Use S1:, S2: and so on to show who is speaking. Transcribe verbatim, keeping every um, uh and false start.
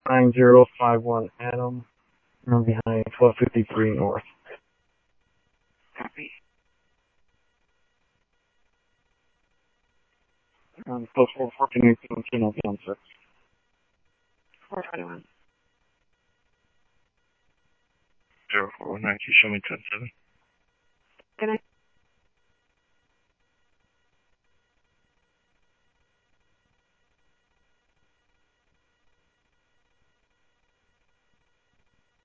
S1: nine zero five one Adam. I'm behind twelve fifty-three North.
S2: Copy.
S1: Um, post four fourteen eighteen, channel down six.
S2: four twenty-one.
S3: zero four one nine two, show me ten seven.
S2: Good night.